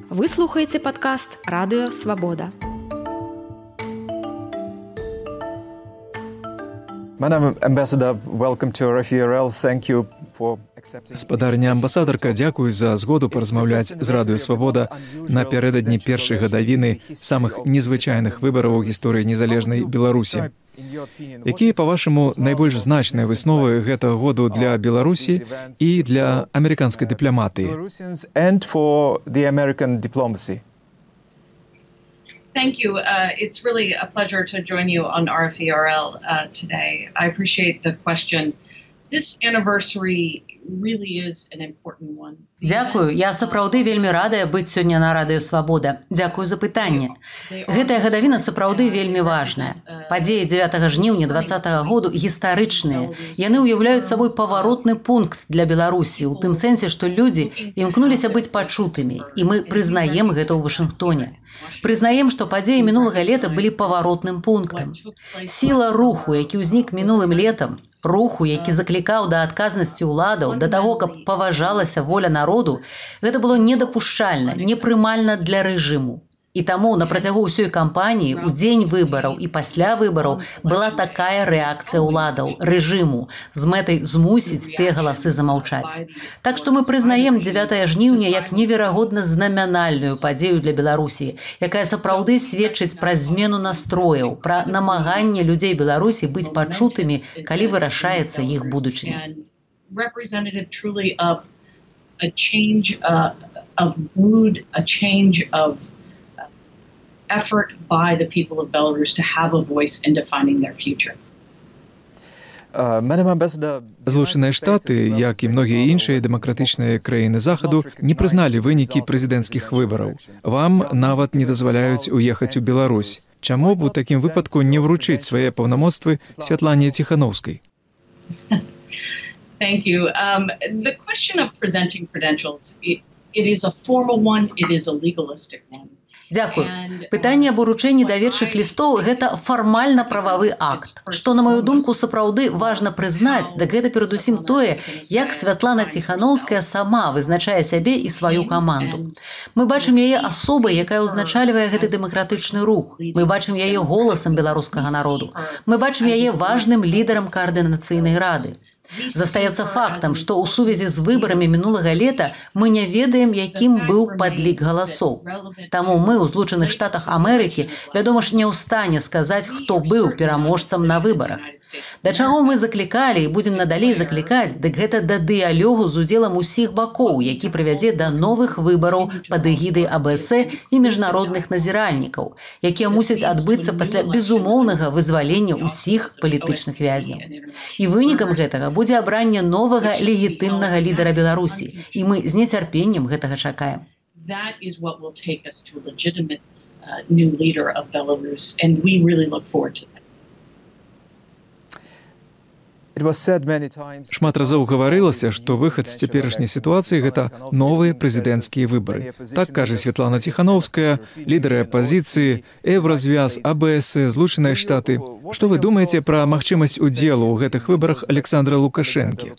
Вы слухаеце падкаст «Радыё Свабода». Спадарня амбасадарка, дзякуй за згоду паразмаўляць з Радыё Свабода напярэдадні першай гадавіны самых незвычайных выбараў у гісторыі незалежнай Беларусі. Якія, па-вашаму, найбольш значныя высновы гэтага году для Беларусі і для амерыканскай дыпламатыі? Thank you. It's really a pleasure to join you on RFERL today. I appreciate the question. This anniversary really is an important one. Дзякую. Я сапраўды вельмі радая быць сёння на Радыё Свабода. Дзякую за пытанне. Гэтая гадавіна сапраўды вельмі важная. Падзеі 9 жніўня 2020 году гістарычныя. Яны ўяўляюць сабой паваротны пункт для Беларусі, у тым сэнсе, што людзі імкнуліся быць пачутымі, і мы прызнаем гэта ў Вашынгтоне. Прызнаем, што падзеі мінулага лета былі паваротным пунктам. Сіла руху, які ўзнік мінулым летам, руху, які заклікаў да адказнасці ўладаў, да таго, каб паважалася воля народу, гэта было недапушчальна, непрымальна для рэжыму. І таму на працягу ўсёй кампаніі, у дзень выбараў і пасля выбараў была такая рэакцыя ўладаў, рэжыму, з мэтай змусіць тыя галасы замаўчаць. Так што мы прызнаем 9 жніўня як неверагодна знамянальную падзею для Беларусі, якая сапраўды сведчыць пра змену настрояў, пра намаганне людзей Беларусі быць пачутымі, калі вырашаецца іх будучыня. Representative truly of a change of mood, a change of effort by the people of Belarus to have a voice in defining their future. Злучаныя Штаты, як і многія іншыя дэмакратычныя краіны Захаду, не прызналі вынікі прэзідэнцкіх выбараў. Вам нават не дазваляюць уехаць у Беларусь. Чаму б у такім выпадку не вручыць свае паўнамоцтвы Святлане Ціханаўскай? Thank you. The question of presenting credentials, it is a formal one, it is a legalistic one. Дзякую. Пытанне аб уручэнні даверчых лістоў – гэта фармальна-прававы акт. Што, на маю думку, сапраўды важна прызнаць, дык гэта перадусім тое, як Святлана Ціханаўская сама вызначае сябе і сваю каманду. Мы бачым яе асобай, якая ўзначальвае гэты дэмакратычны рух. Мы бачым яе голасам беларускага народу. Мы бачым яе важным лідарам каардынацыйнай рады. Застаецца фактам, што ў сувязі з выбарамі мінулага лета мы не ведаем, якім быў падлік галасоў. Таму мы ў Злучаных Штатах Амерыкі, вядома ж, не ў стане сказаць, хто быў пераможцам на выбарах. Да чаго мы заклікалі і будзем надалей заклікаць, дык гэта да дыялогу з удзелам усіх бакоў, які прывядзе да новых выбараў пад эгідай АБС і міжнародных назіральнікаў, якія мусяць адбыцца пасля безумоўнага вызвалення ўсіх палітычных вязняў. І вынікам гэтага будзе абранне новага легітымнага лідара Беларусі, і мы з нецярпеннем гэтага чакаем. That is what will take us to a legitimate new leader of Belarus, and we really look forward to that. Шмат разоў гаварылася, што выхад з цяперашняй сітуацыі – гэта новыя прэзідэнцкія выбары. Так кажа Святлана Ціханаўская, лідары апазіцыі, Еўразвяз, АБС, Злучаныя Штаты. Што вы думаеце пра магчымасць удзелу ў гэтых выбарах Александра Лукашэнкі?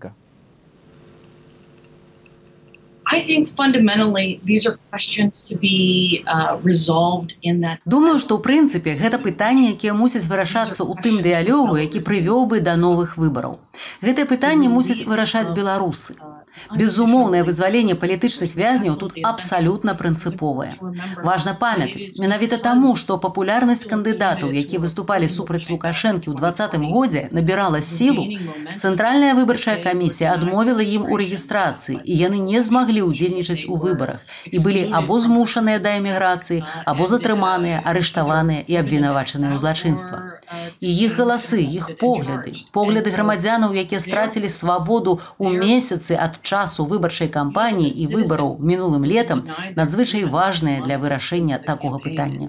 I think fundamentally these are questions to be resolved in that. Думаю, што ў прынцыпе гэта пытанні, якія мусяць вырашацца ў тым дыялогу, які прывёў бы да новых выбараў. Гэтыя пытанні мусяць вырашаць беларусы. Безумоўнае вызваленне палітычных вязняў тут абсалютна прынцыповае. Важна памятаць, менавіта таму, што папулярнасць кандыдатаў, якія выступалі супраць Лукашэнкі ў 2020 годзе, набірала сілу, Цэнтральная выбарчая камісія адмовіла ім у рэгістрацыі, і яны не змаглі ўдзельнічаць у выбарах і былі або змушаныя да эміграцыі, або затрыманыя, арыштаваныя і абвінавачаныя ў злачынствах. І іх галасы, іх погляды грамадзянаў, якія страцілі свабоду ў месяцы ад часу выбарчай кампаніі і выбараў мінулым летам, надзвычай важныя для вырашэння такога пытання.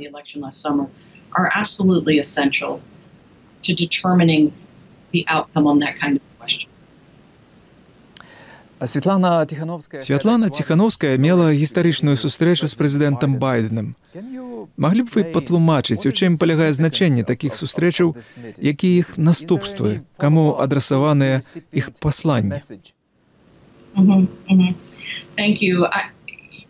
Святлана Ціханаўская мела гістарычную сустрэчу з прэзідэнтам Байденам. Маглі б вы патлумачыць, у чым палягае значэнне такіх сустрэчаў, якія іх наступствы, каму адрасаваныя іх пасланні? Thank you.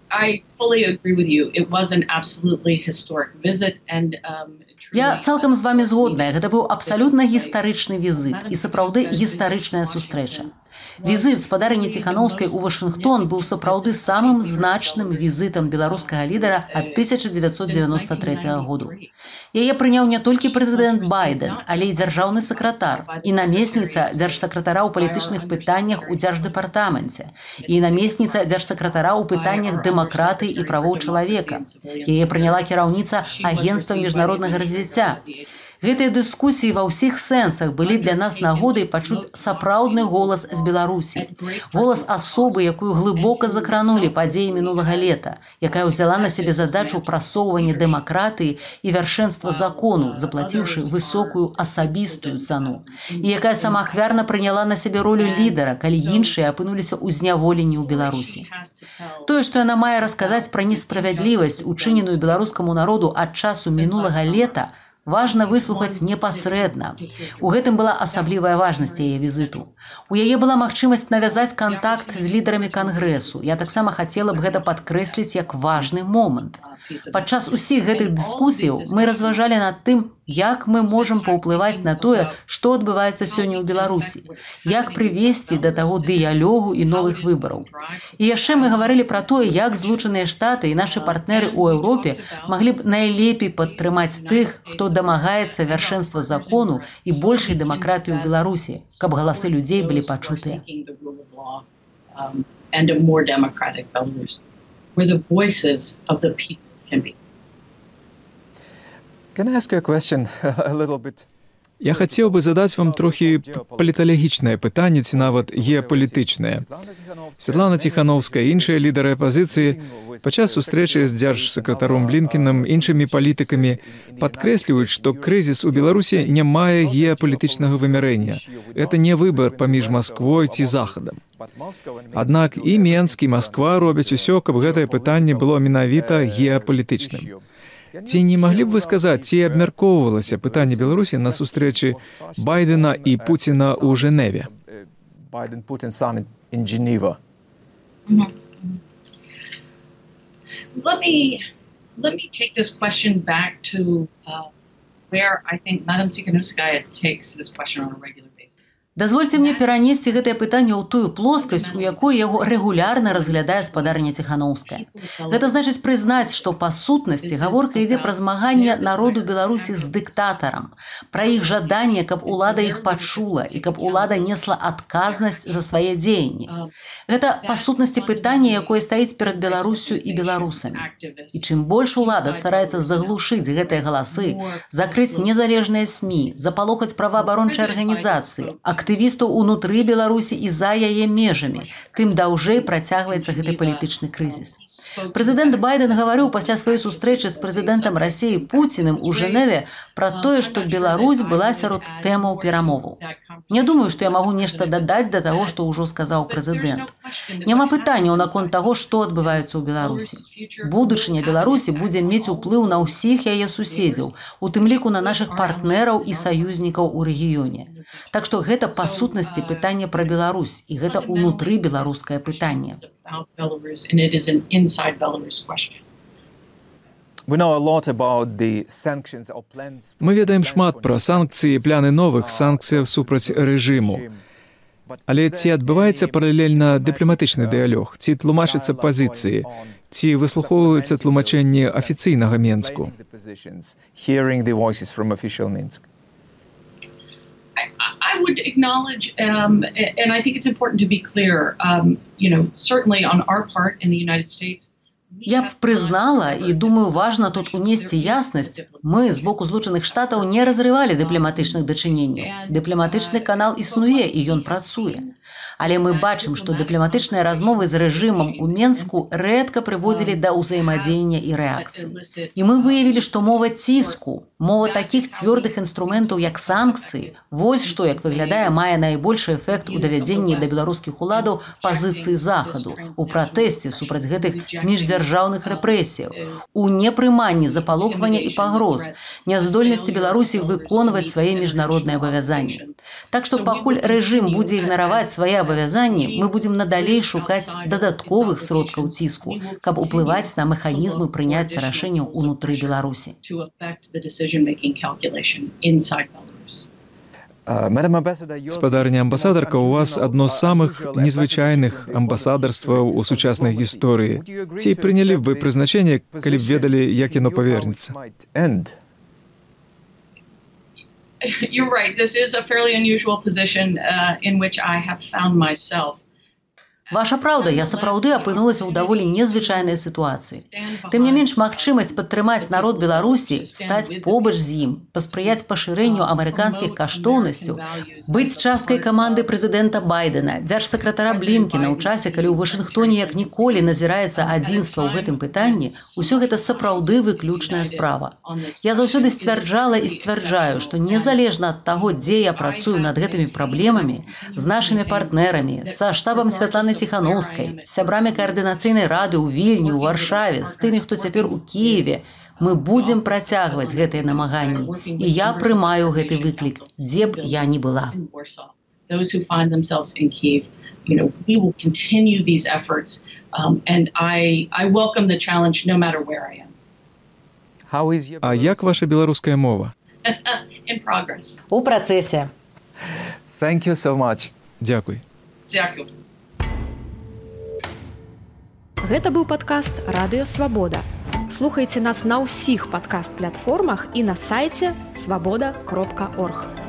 Я цалкам з вамі згодная. Гэта быў абсалютна гістарычны візіт і сапраўды гістарычная сустрэча. Візіт спадарыні Ціханаўскай у Вашынгтон быў сапраўды самым значным візітам беларускага лідара ад 1993 году. Яе прыняў не толькі прэзідэнт Байден, але і дзяржаўны сакратар, і намесніца дзяржсакратара ў палітычных пытаннях у дзярждэпартаменце, і намесніца дзяржсакратара ў пытаннях дэмакратыі і правоў чалавека. Яе прыняла кіраўніца Агенцтва міжнароднага развіцця. Гэтыя дыскусіі ва ўсіх сэнсах былі для нас нагодай пачуць сапраўдны голас з Беларусі. Голас асобы, якую глыбока закранулі падзеі мінулага лета, якая ўзяла на сябе задачу прасоўвання дэмакратыі і вяршэнства закону, заплаціўшы высокую асабістую цану, і якая самаахвярна прыняла на сябе ролю лідара, калі іншыя апынуліся ў зняволенні ў Беларусі. Тое, што яна мае расказаць пра несправядлівасць, учыненую беларускаму народу ад часу мінулага лета, важна выслухаць непасрэдна. У гэтым была асаблівая важнасць яе візіту. У яе была магчымасць навязаць кантакт з лідарамі кангрэсу. Я таксама хацела б гэта падкрэсліць як важны момант. Падчас усіх гэтых дыскусіяў мы разважалі над тым, як мы можам паўплываць на тое, што адбываецца сёння ў Беларусі, як прывесці да таго дыялогу і новых выбараў. І яшчэ мы гаварылі пра тое, як Злучаныя Штаты і нашы партнеры ў Еўропе маглі б найлепей падтрымаць тых, хто дамагаецца вяршэнства закону і большай дэмакратыі ў Беларусі, каб галасы людзей былі пачутыя. Я хацеў бы задаць вам трохі паліталагічнае пытанне ці нават геапалітычнае. Святлана Ціханаўская і іншыя лідары апазіцыі падчас сустрэчы з дзяржсакратаром Блінкенам, іншымі палітыкамі падкрэсліваюць, што крызіс у Беларусі не мае геапалітычнага вымярэння. Гэта не выбар паміж Масквой ці Захадам. Аднак і Менск, і Масква робяць усё, каб гэтае пытанне было менавіта геапалітычным. Ці не маглі б вы сказаць, ці абмяркоўвалася пытанне Беларусі на сустрэчы Байдена і Пуціна ў Жэневе? Let me take this question back to where I think Madam Tsikhanouskaya takes this question on a regular basis. Дазвольце мне перанесці гэтае пытанне ў тую плоскасць, у якой яго рэгулярна разглядае спадарня Ціханаўская. Гэта значыць прызнаць, што па сутнасці гаворка ідзе пра змаганне народу Беларусі з дыктатарам, пра іх жаданне, каб улада іх пачула і каб улада несла адказнасць за свае дзеянні. Гэта па сутнасці пытанне, якое стаіць перад Беларусю і беларусамі. І чым больш улада стараецца заглушыць гэтыя галасы, закрыць незалежныя СМІ, запалохаць праваабарончыя арганізацыі, актывістаў унутры Беларусі і за яе межамі, тым даўжэй працягваецца гэты палітычны крызіс. Прэзідэнт Байден гаварыў пасля сваёй сустрэчы з прэзідэнтам Расіі Пуціным у Жэневе пра тое, што Беларусь была сярод тэмаў перамоваў. Не думаю, што я магу нешта дадаць да таго, што ўжо сказаў прэзідэнт. Няма пытанняў наконт таго, што адбываецца ў Беларусі. Будучыня Беларусі будзе мець уплыў на ўсіх яе суседзяў, у тым ліку на нашых партнераў і саюзнікаў у рэгіёне. Так што гэта па сутнасці пытанне пра Беларусь, і гэта ўнутры беларускае пытанне. Мы ведаем шмат пра санкцыі і пляны новых санкцыяў супраць рэжыму. Але ці адбываецца паралельна дыпламатычны дыялог, ці тлумачацца пазіцыі, ці выслухоўваюцца тлумачэнні афіцыйнага Менску? I would acknowledge, and I think it's important to be clear, certainly on our part in the United States, Я б прызнала, і думаю, важна тут унесці яснасць, мы з боку Злучаных Штатаў не разрывалі дыпламатычных дачыненняў. Дыпламатычны канал існуе, і ён працуе. Але мы бачым, што дыпламатычныя размовы з рэжымам у Менску рэдка прыводзілі да ўзаемадзеяння і рэакцыі. І мы выявілі, што мова ціску, мова такіх цвёрдых інструментаў, як санкцыі, вось што, як выглядае, мае найбольшы эфект у давядзенні да беларускіх уладаў пазіцыі Захаду, у пратэсце супраць гэтых міждзяржаўных рэпрэсіяў, у непрыманні запалохвання і пагроз, няздольнасці Беларусі выконваць свае міжнародныя абавязанні. Так што пакуль рэжым будзе ігнараваць свае абавязанні, мы будзем надалей шукаць дадатковых сродкаў ціску, каб уплываць на механізмы прыняцця рашэнняў унутры Беларусі. Спадарня амбасадарка, у вас адно з самых незвычайных амбасадарстваў у сучаснай гісторыі. Ці прынялі б вы прызначэнне, калі б ведалі, як яно павернецца? You're right. This is a fairly unusual position in which I have found myself. Ваша праўда, я сапраўды апынулася ў даволі незвычайнай сітуацыі. Тым не менш, магчымасць падтрымаць народ Беларусі, стаць побач з ім, паспрыяць пашырэнню амерыканскіх каштоўнасцяў, быць часткай каманды прэзідэнта Байдена, дзяржсакратара Блінкена ў часе, калі ў Вашынгтоне як ніколі назіраецца адзінства ў гэтым пытанні, усё гэта сапраўды выключная справа. Я заўсёды сцвярджала і сцвярджаю, што незалежна ад таго, дзе я працую над гэтымі праблемамі, з нашымі партнерамі, са штабам Святланы Ціханаўскай, з сябрамі каардынацыйнай рады ў Вільні, у Варшаве, з тымі, хто цяпер у Кіеве, мы будзем працягваць гэтыя намаганні. І я прымаю гэты выклік, дзе б я ні была. Those who find themselves in Kyiv, we will continue these efforts, and I welcome the challenge no matter where I am. А як ваша беларуская мова? In progress. У працэсе. Thank you so much. Дзякуй. Дзякуй. Гэта быў падкаст «Радыё Свабода». Слухайце нас на ўсіх падкаст-платформах і на сайце свабода.орг.